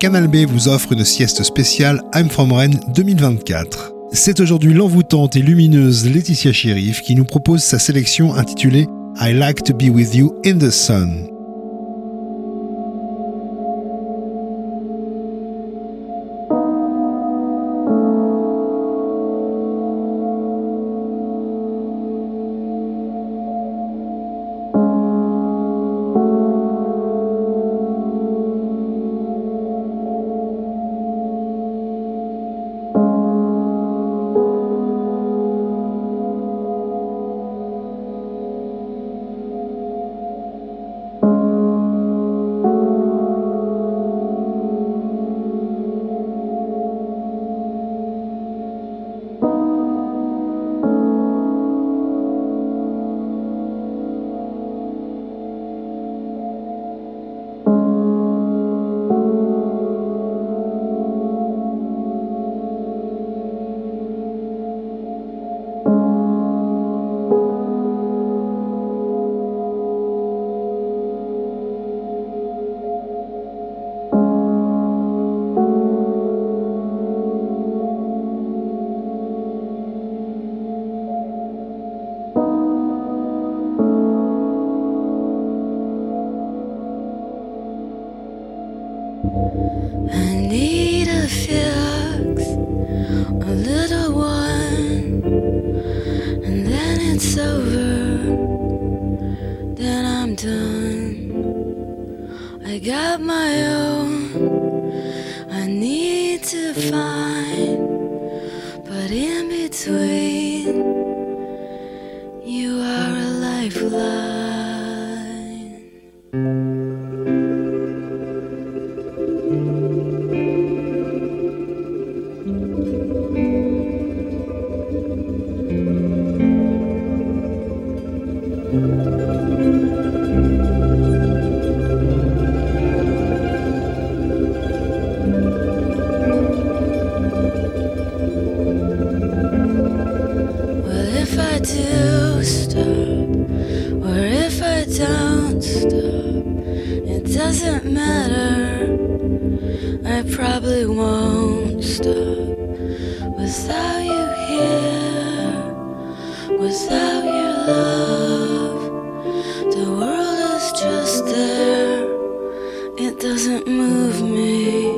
Canal B vous offre une sieste spéciale I'm From Rennes 2024. C'est aujourd'hui l'envoûtante et lumineuse Laetitia Chérif qui nous propose sa sélection intitulée I Like to Be With You in the Sun. I need a fix, a little one, and then it's over, then I'm done. I got my own, I need to find, but in between, you are a lifeline. Doesn't matter, I probably won't stop without you here, without your love. The world is just there, it doesn't move me.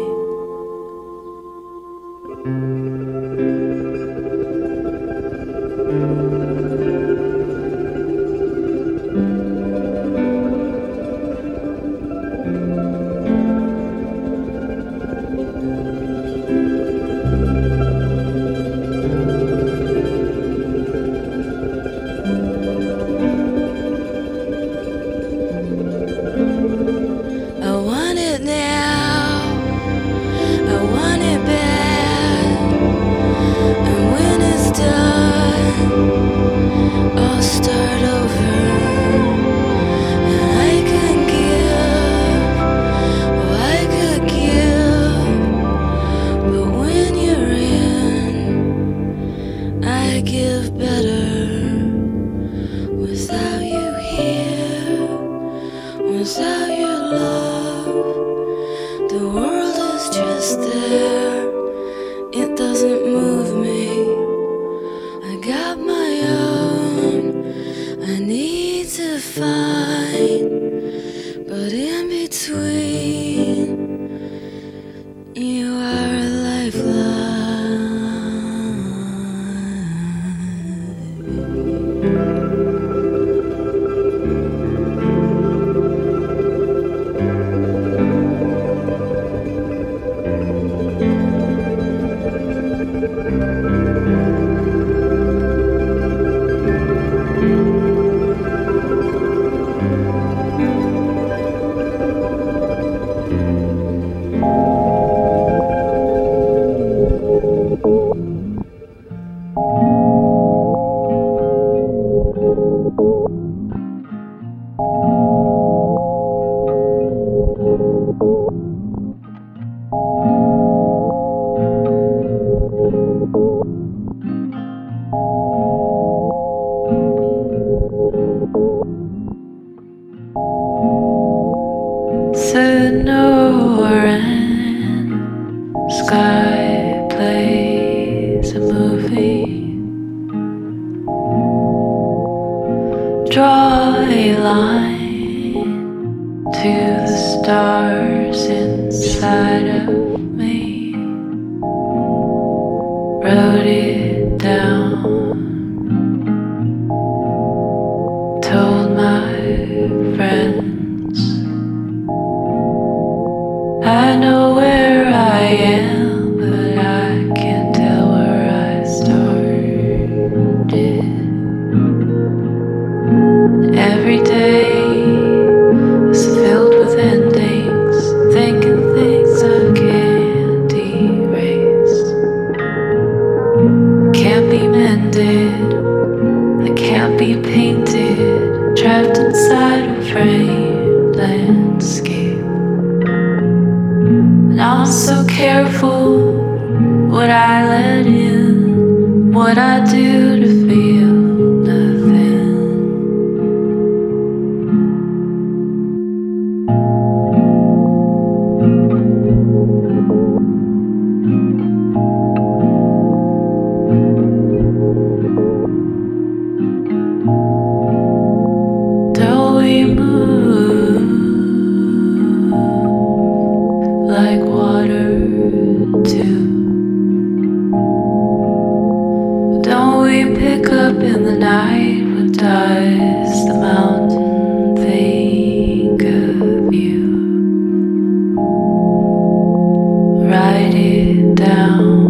sky plays a movie. Draw a line to the stars inside of me. Wrote it down. Told my friends I know where I am, but I can't tell where I started. Every day is filled with endings, thinking things I can't erase. Can't be mended, I can't be painted, trapped inside a framed landscape. And I'm so careful what I let in, what I do to feel nothing. Don't we move like water too? Don't we pick up in the night what does the mountain think of you? Write it down.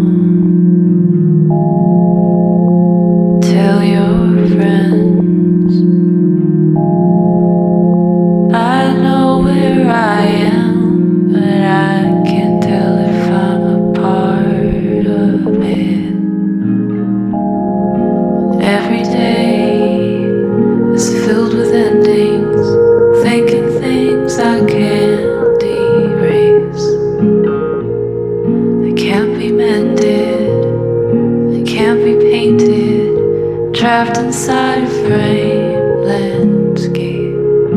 Tell your friends I know where I am, but I can't tell if I'm a part of it. Every day is filled with endings, thinking things I can't erase. They can't be mended, they can't be painted, trapped inside a framed landscape.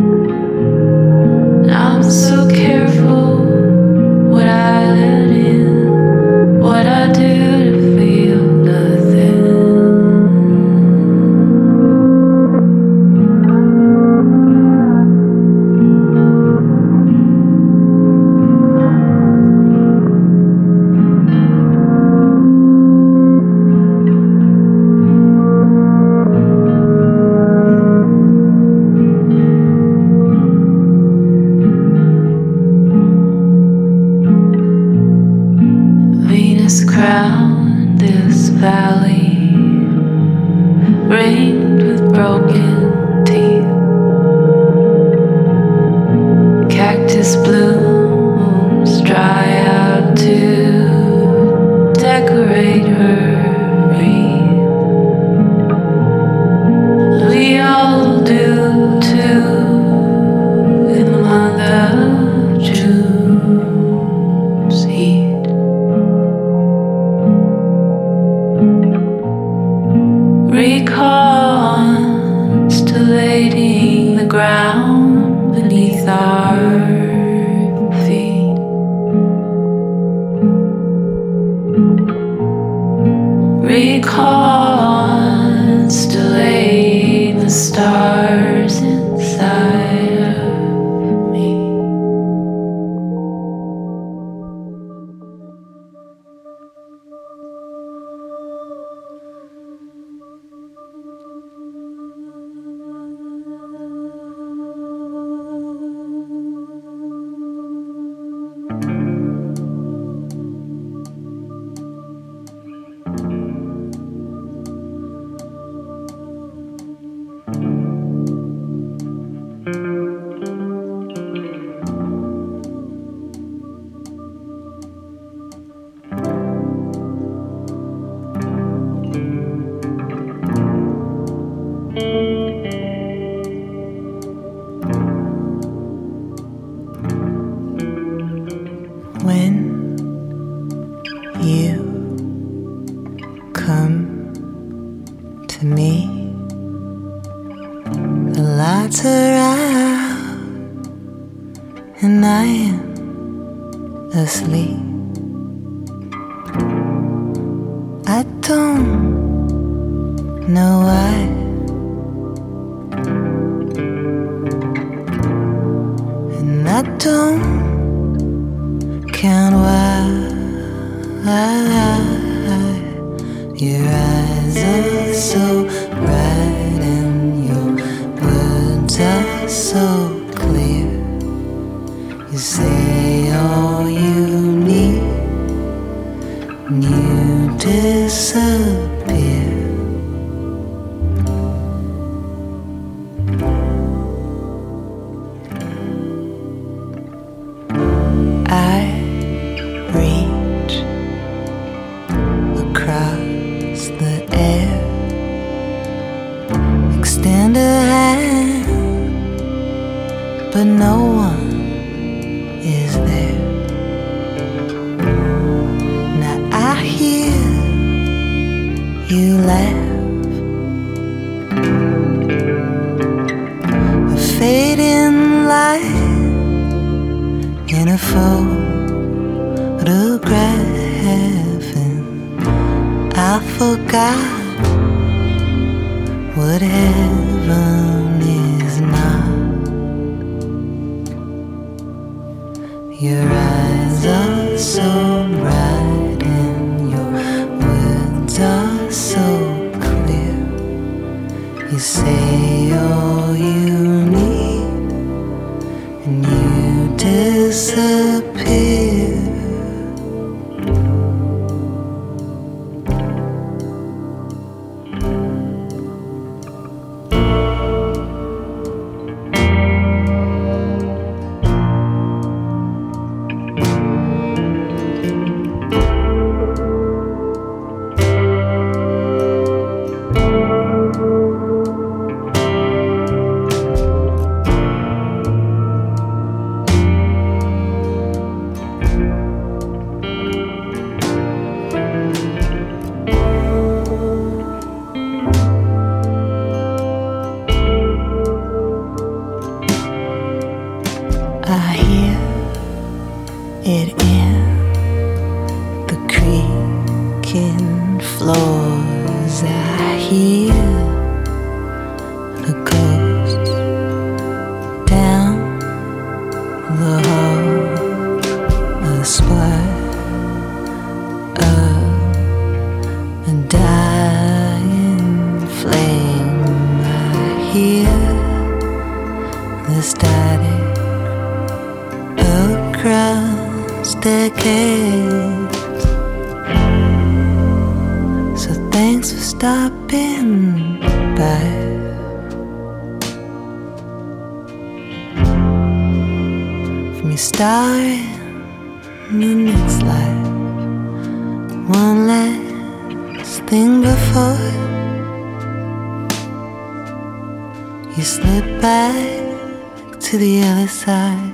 And I'm so careful what I let in, what I do to feel nothing. Venus crowned this valley, ringed with broken teeth. Cactus blooms dry out to decorate her wreath. We all do too in the month of June's heat. Reconstellating the ground beneath our feet. Reconstellate the stars inside of me. to me. The lights are out and I am asleep. know why. And I don't count why. Your eyes are so bright and your words are so clear. You say all you need and you disappear. I reach across the air, extend a hand, but no one is there. Now I hear you laugh, a fading light in a photograph, and I forgot what heaven is not. Your eyes are so bright and your words are so clear. You say all you need and you disappear. I hear it in the creaking floors. I hear the ghosts down the hall, a spark of a dying flame. I hear the static across decades. So thanks for stopping by. From your starting the next life, one last thing before you slip back to the other side.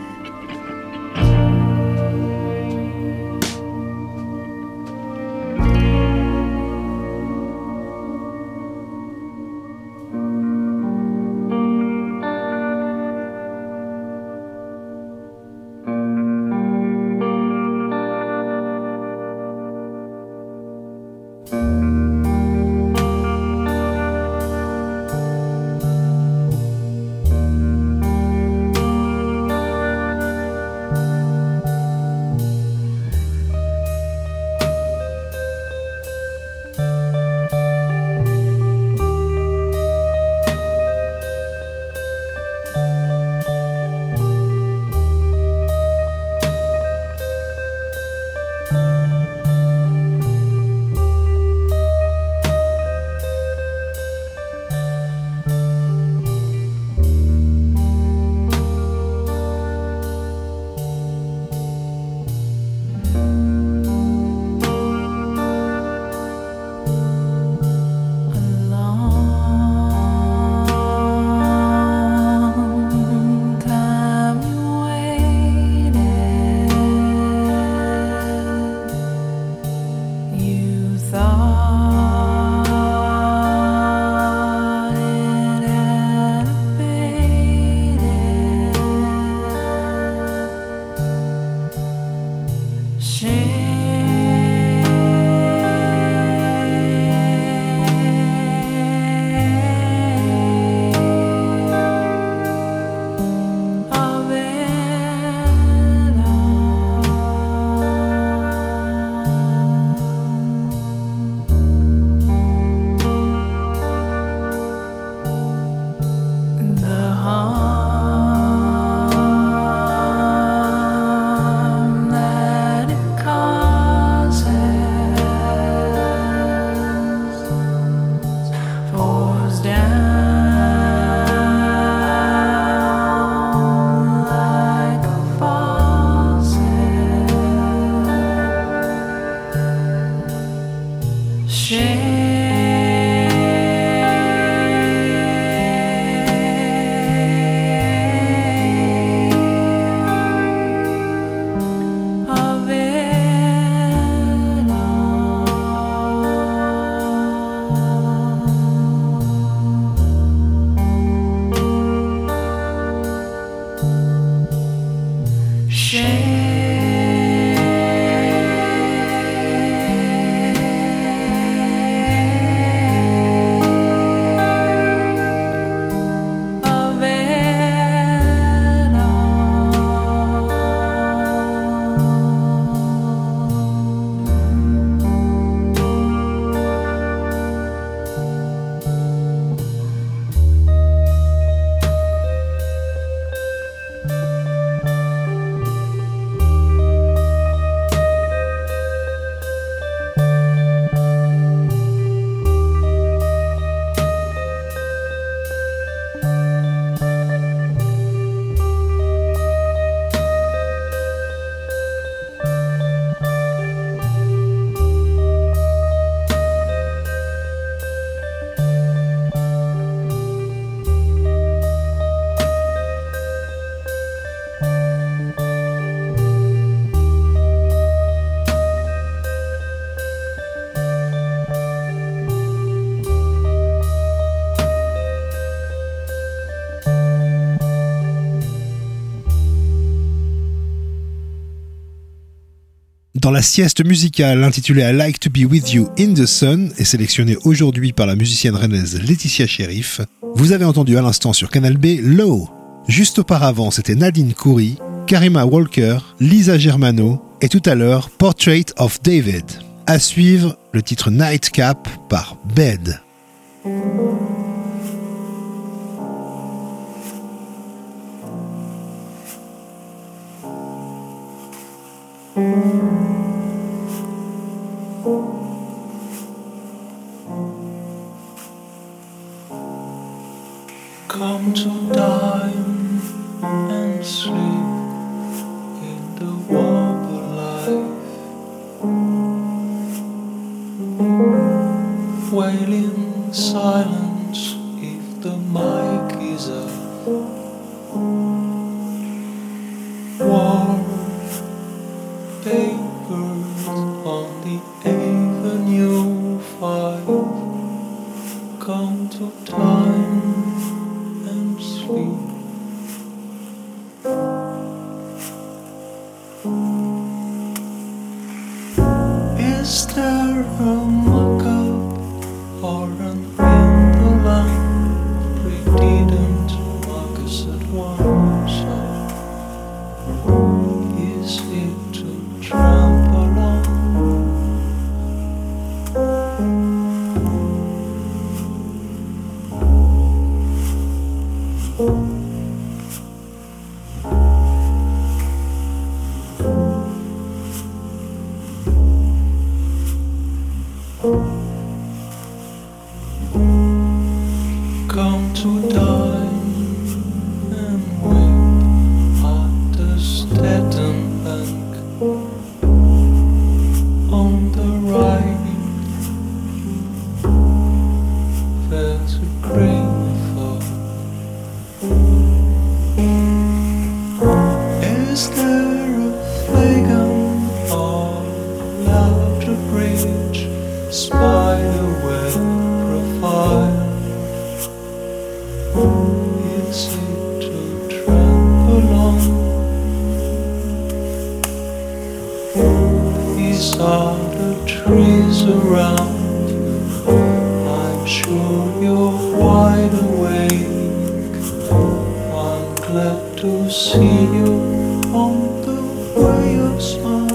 Dans la sieste musicale intitulée I Like to Be With You in the Sun et sélectionnée aujourd'hui par la musicienne rennaise Laetitia Sheriff, vous avez entendu à l'instant sur Canal B Low. Juste auparavant, c'était Nadine Khoury, Karima Walker, Lisa Germano et tout à l'heure Portrait of David. À suivre, le titre Nightcap par Bed. Come to dine and sleep in the warm life, wailing silence if the mic is up, warm papers on the Avenue 5. Come to time and sleep. Is there a mock-up or an indolent pretending to Marcus at once? Is it to trample on? Come to dine and weep at the Staten Bank on the right. There's a gramophone. Is there a flagon or laughter bridge, spiderweb profile? Is it to trample on? These are the trees around you. I'm sure you're wide awake. I'm glad to see you on the way you smile.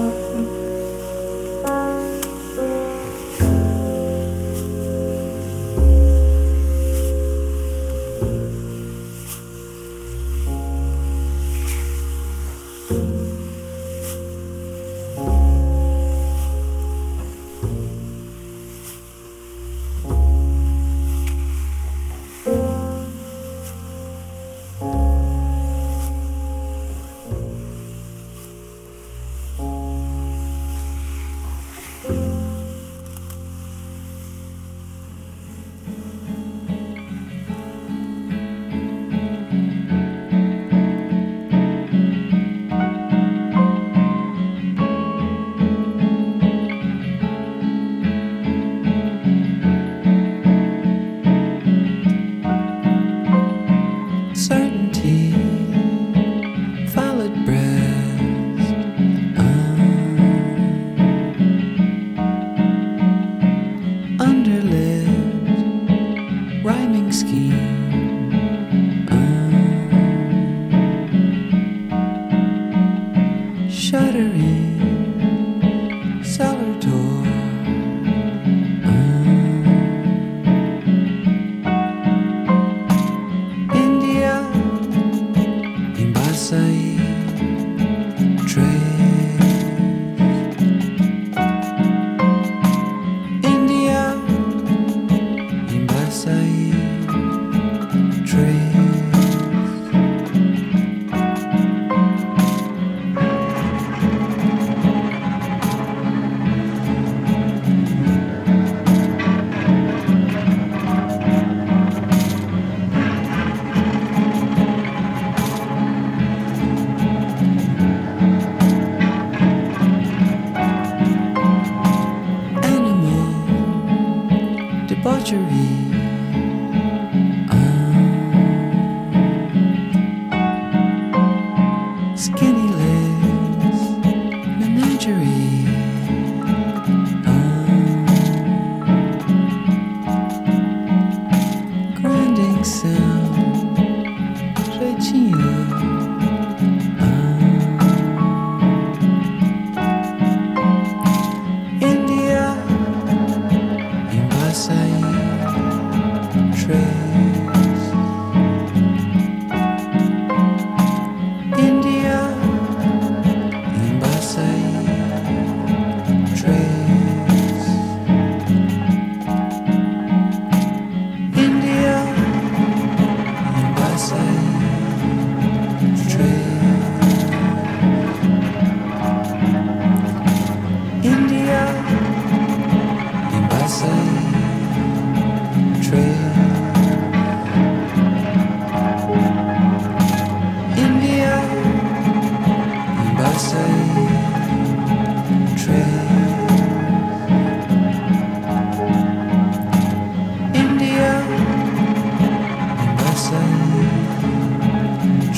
debauchery.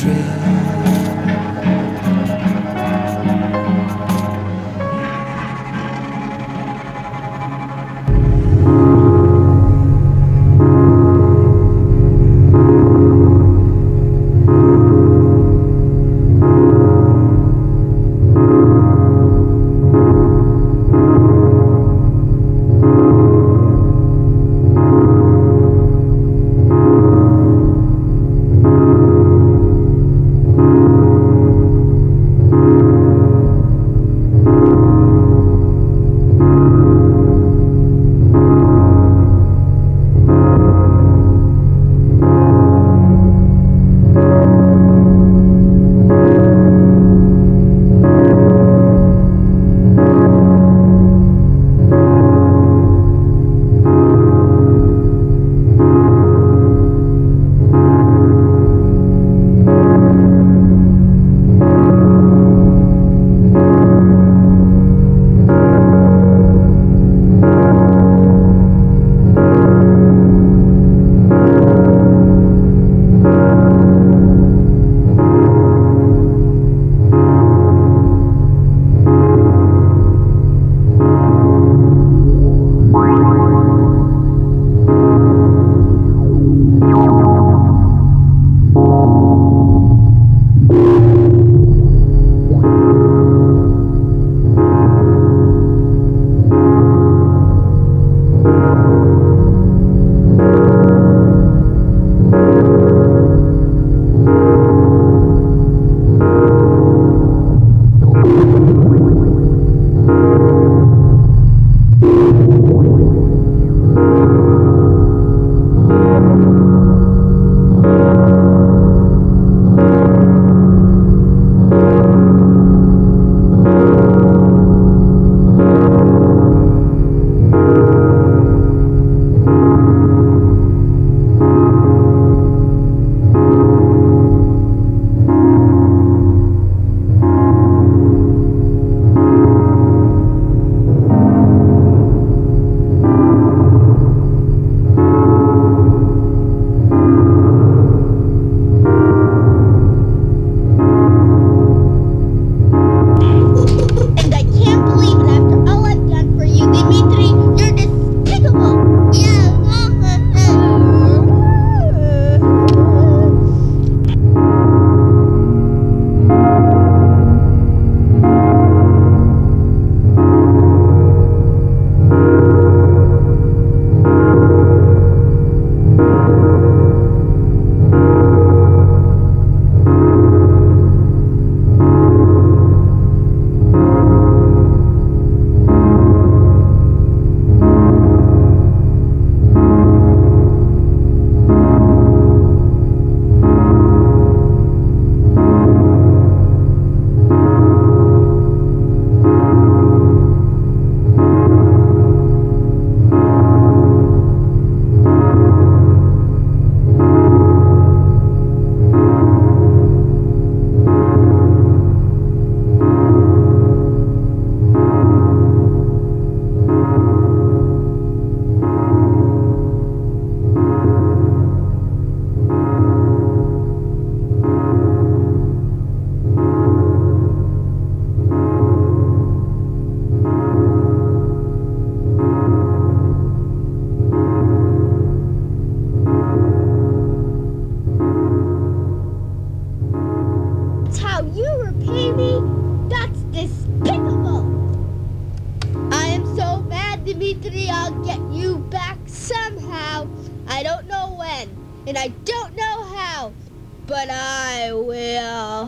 Dimitri, I'll get you back somehow. I don't know when, and I don't know how, but I will.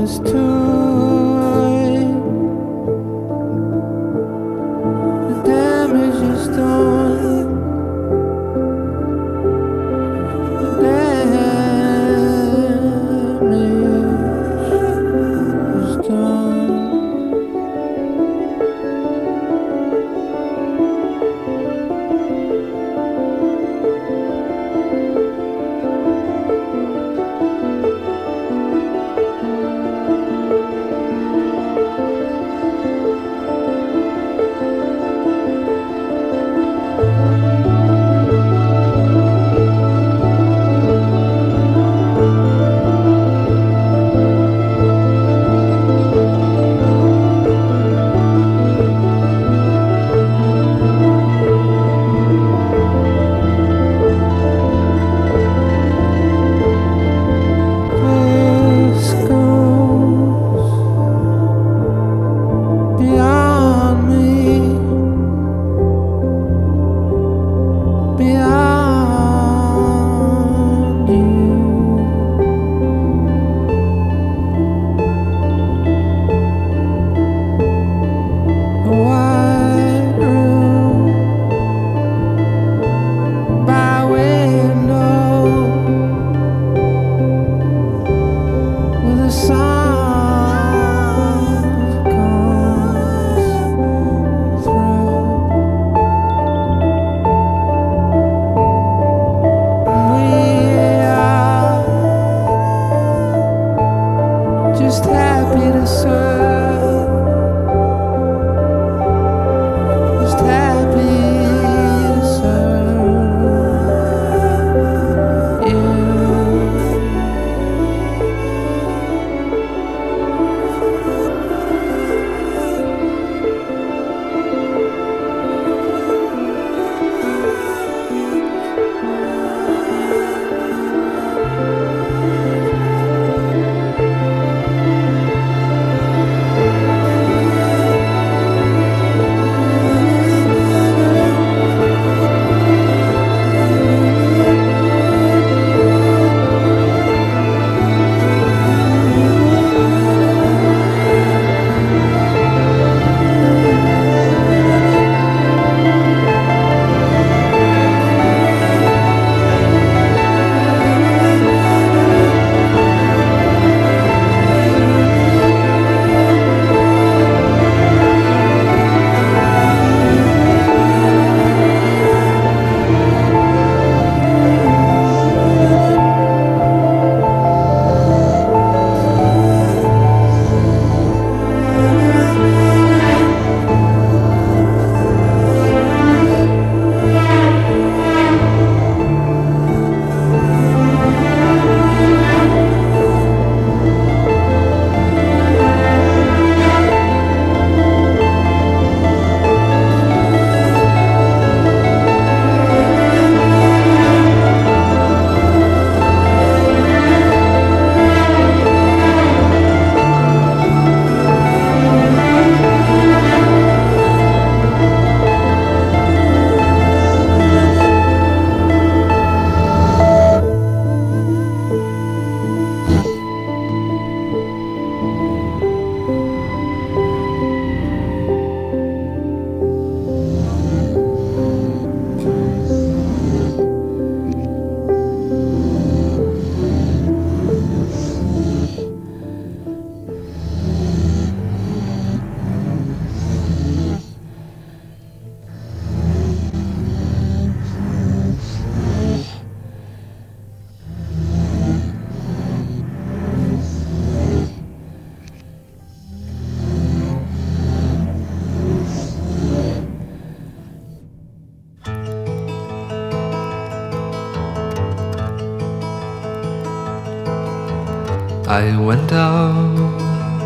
I went out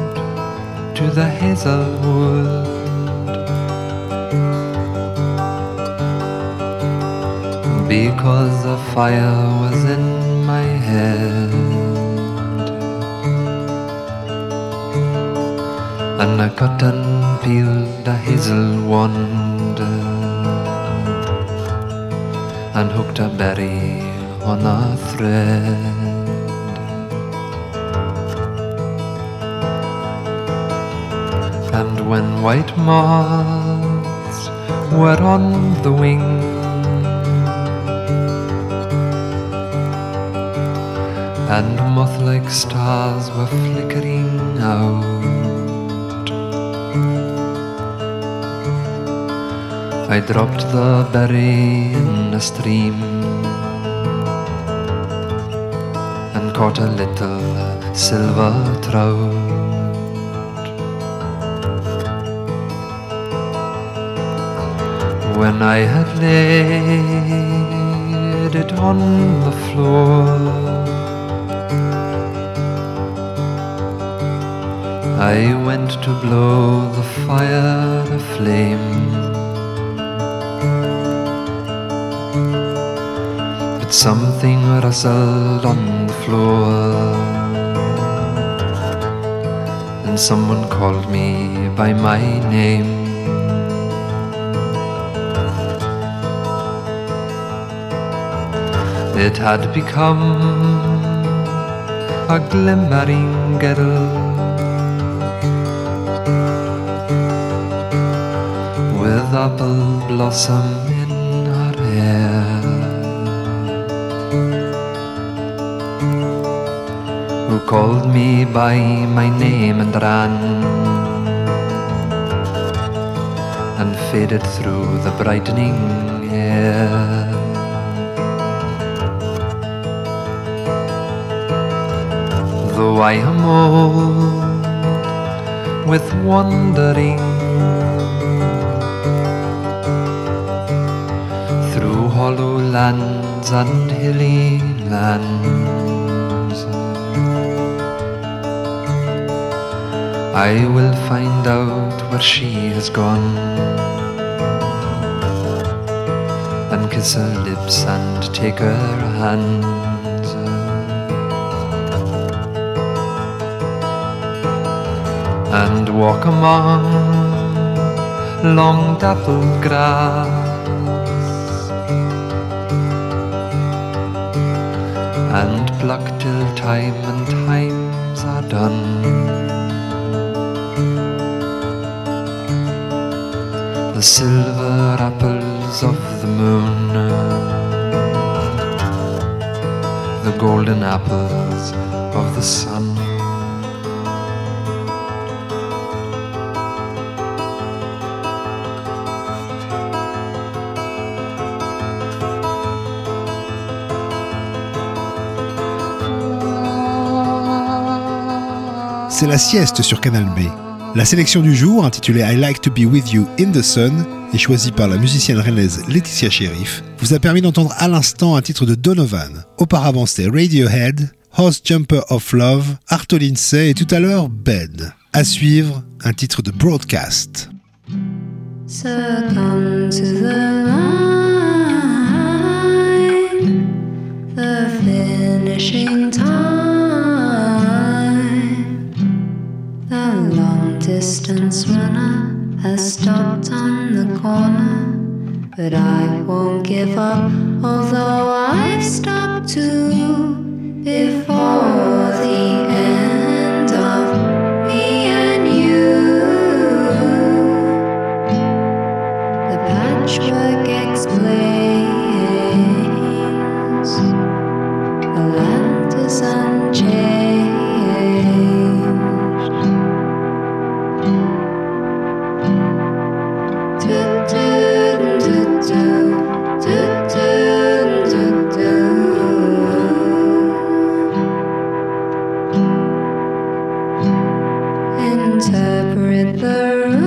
to the hazelwood, because the fire was in my head, and I cut and peeled a hazel wand and hooked a berry on a thread. And when white moths were on the wing, and moth-like stars were flickering out, I dropped the berry in a stream and caught a little silver trout. When I had laid it on the floor, I went to blow the fire aflame, but something rustled on the floor, and someone called me by my name. It had become a glimmering girl with apple blossom in her hair, who called me by my name and ran and faded through the brightening air. Though I am old with wandering through hollow lands and hilly lands, I will find out where she has gone and kiss her lips and take her hand, and walk among long dappled grass, and pluck till time and times are done. The silver apples of the moon, the golden apples of the sun. C'est la sieste sur Canal B. La sélection du jour, intitulée I Like to Be With You in the Sun, et choisie par la musicienne rennaise Laetitia Sheriff, vous a permis d'entendre à l'instant un titre de Donovan. Auparavant, c'était Radiohead, Horse Jumper of Love, Arto Lindsay et tout à l'heure Bed. À suivre, un titre de Broadcast. Succumb to the line, the finishing time. The long-distance runner has stopped on the corner, but I won't give up, although I've stopped too before the end of me and you. The patchwork explains the land is unchanged. Interpret the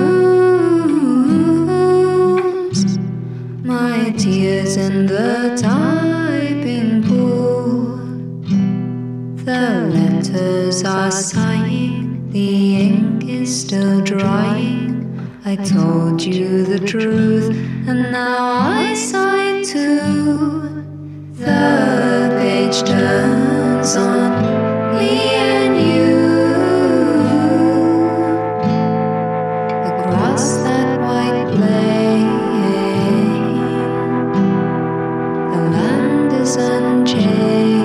rules, my tears in the typing pool. The letters are sighing, the ink is still drying. I told you the truth, and now I sigh too. The page turns on me and you. Across that white plain, the land is unchanged.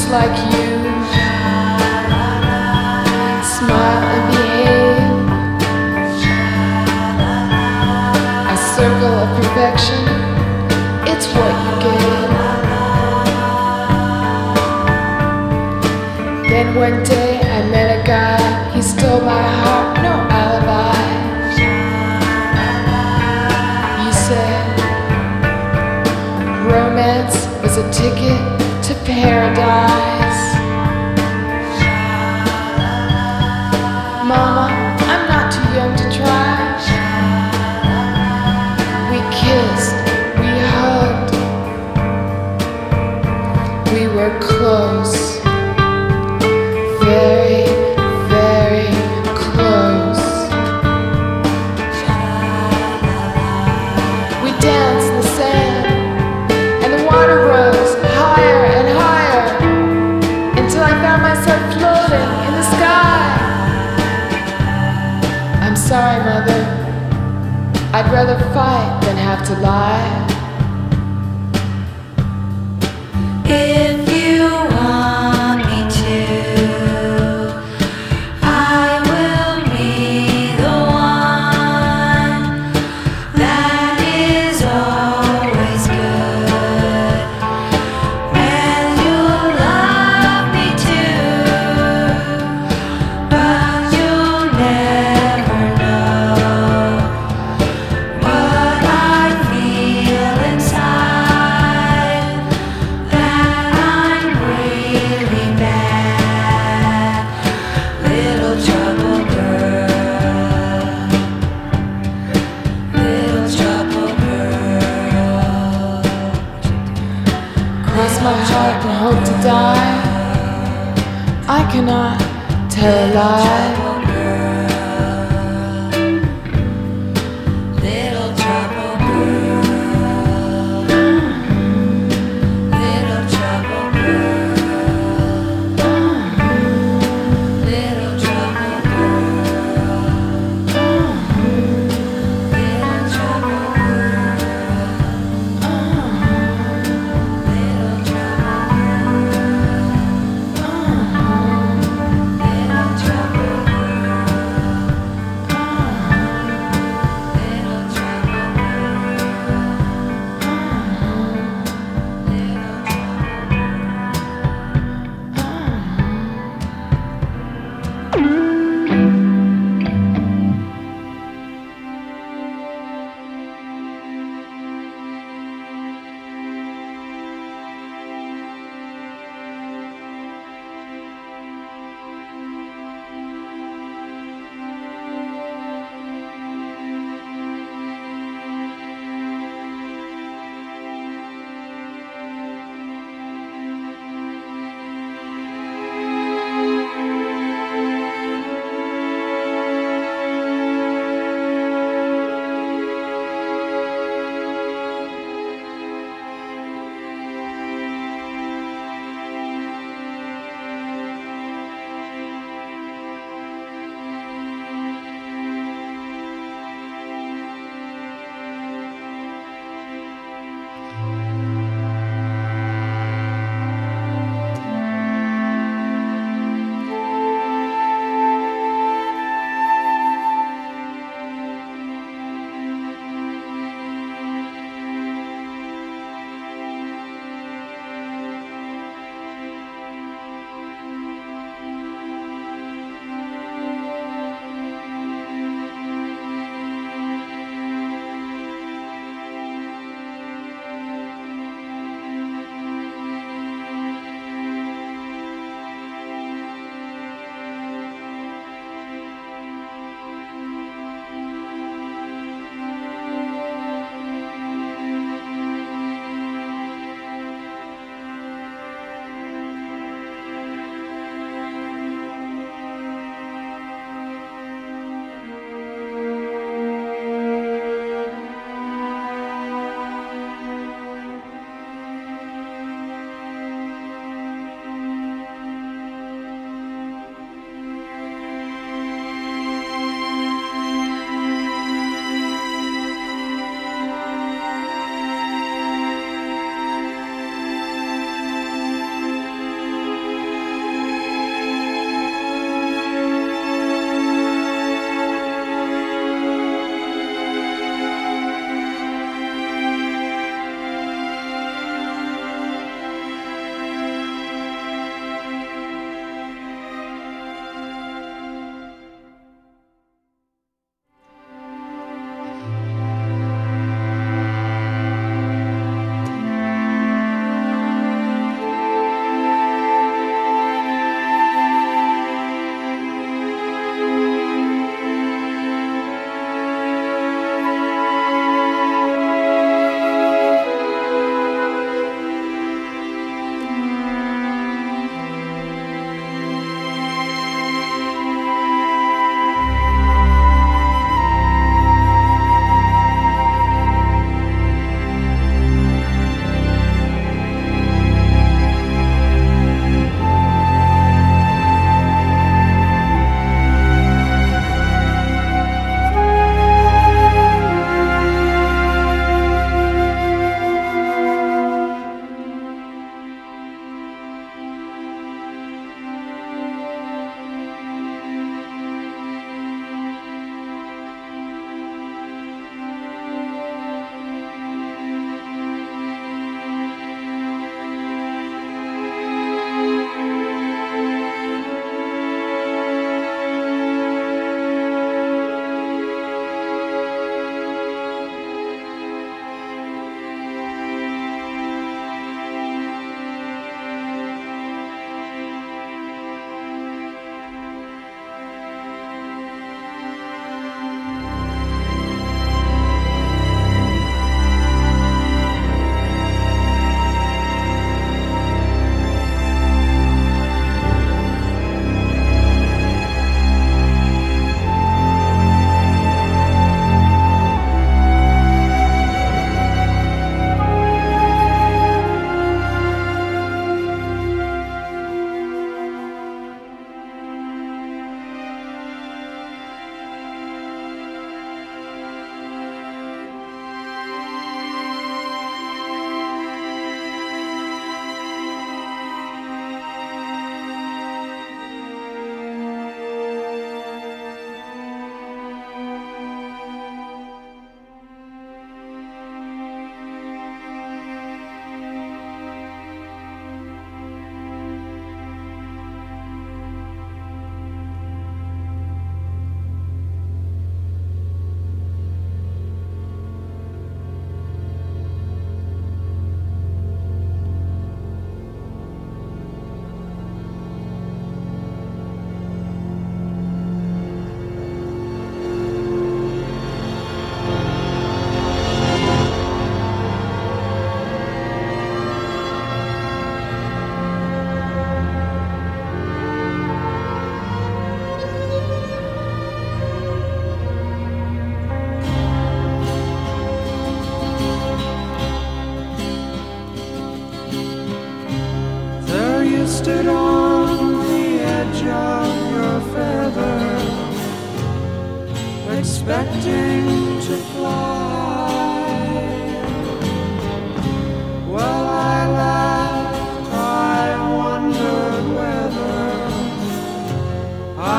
just like you. Smile and behave. A circle of perfection, it's what you gave. Then one day I met a guy, he stole my heart, no alibi. You said romance was a ticket to paradise. Mama, I'm not too young to try. We kissed, we hugged, we were close. Very, very close. We danced in the sand, and the water rose higher and higher until I found myself floating in the sky. I'm sorry, Mother. I'd rather fight than have to lie. If you want me to, I will be the one that is always good, and you'll love me too, but you'll never know what I feel inside, that I'm really bad, little trouble girl, little trouble girl. Cross my heart and hope to die. I cannot tell a lie. Little trouble girl, little trouble girl, little trouble girl, little trouble girl, little trouble girl.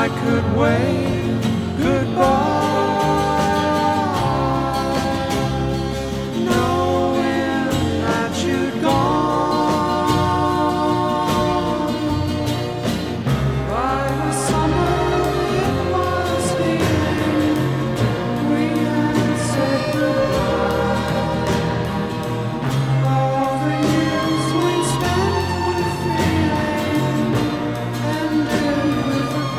I could wave goodbye, knowing that you'd gone. By the summer it was here, we had said goodbye. All the years we spent with feeling ended with a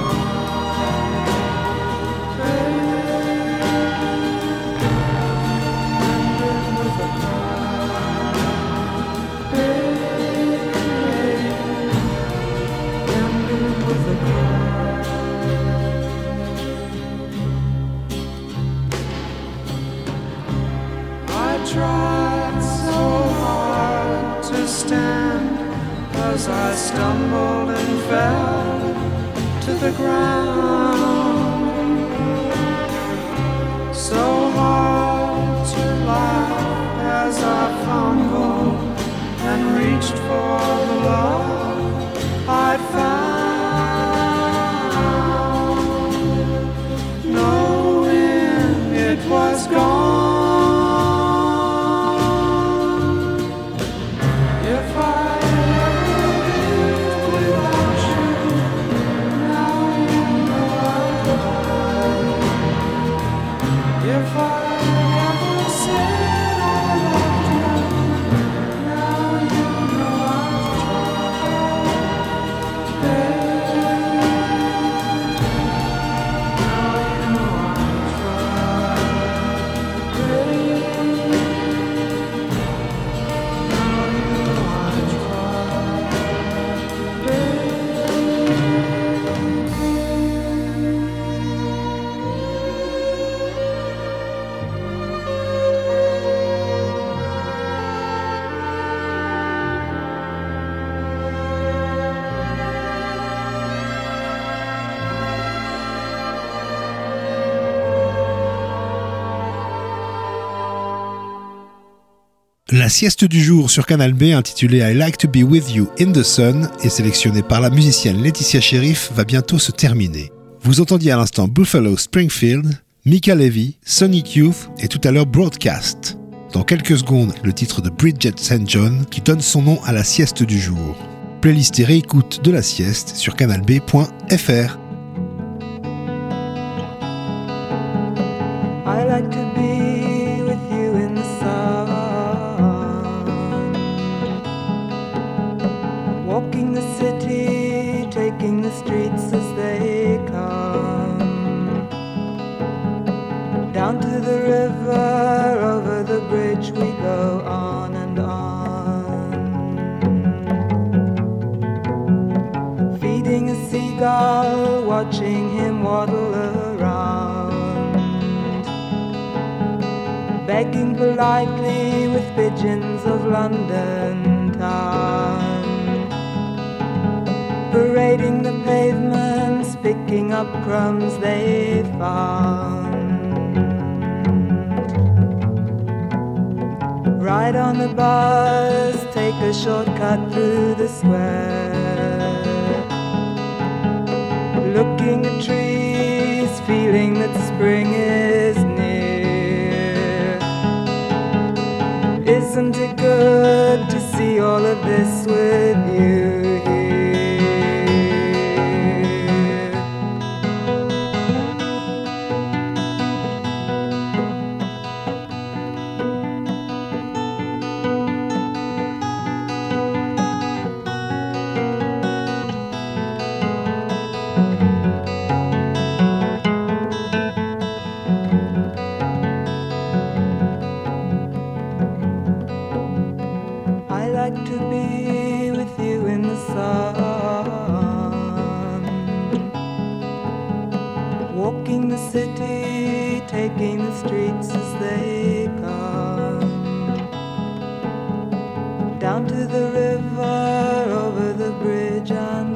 tried so hard to stand as I stumbled and fell to the ground. So hard to laugh as I fumbled and reached for the love I'd found, knowing it was gone. La sieste du jour sur Canal B, intitulée I Like to Be With You in the Sun et sélectionnée par la musicienne Laetitia Sheriff, va bientôt se terminer. Vous entendiez à l'instant Buffalo Springfield, Mika Levy, Sonic Youth et tout à l'heure Broadcast. Dans quelques secondes, le titre de Bridget St. John qui donne son nom à la sieste du jour. Playlist et réécoute de la sieste sur canalb.fr. I like to be with you in the sun, walking the city, taking the streets as they come, down to the river, over the bridge we go on and on, feeding a seagull, watching him waddle around, begging politely with pigeons of London town, parading the pavements, picking up crumbs they found. Ride on the bus, take a shortcut through the square, looking at trees, feeling that spring is near. Isn't it good to see all of this with you here? To be with you in the sun, walking the city, taking the streets as they come, down to the river, over the bridge and